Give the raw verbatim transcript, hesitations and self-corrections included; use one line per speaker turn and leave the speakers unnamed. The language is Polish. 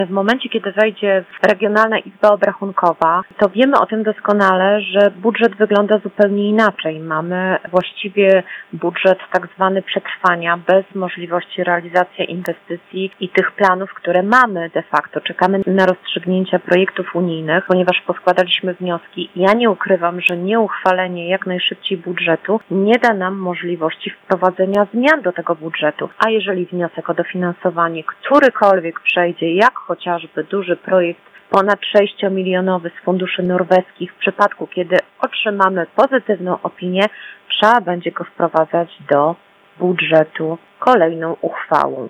W momencie, kiedy wejdzie Regionalna Izba Obrachunkowa, to wiemy o tym doskonale, że budżet wygląda zupełnie inaczej. Mamy właściwie budżet tak zwany przetrwania, bez możliwości realizacji inwestycji i tych planów, które mamy de facto. Czekamy na rozstrzygnięcia projektów unijnych, ponieważ poskładaliśmy wnioski. Ja nie ukrywam, że nieuchwalenie jak najszybciej budżetu nie da nam możliwości wprowadzenia zmian do tego budżetu. A jeżeli wniosek o dofinansowanie którykolwiek przejdzie, jak chociażby duży projekt ponad sześciomilionowy z funduszy norweskich, w przypadku kiedy otrzymamy pozytywną opinię, trzeba będzie go wprowadzać do budżetu kolejną uchwałą.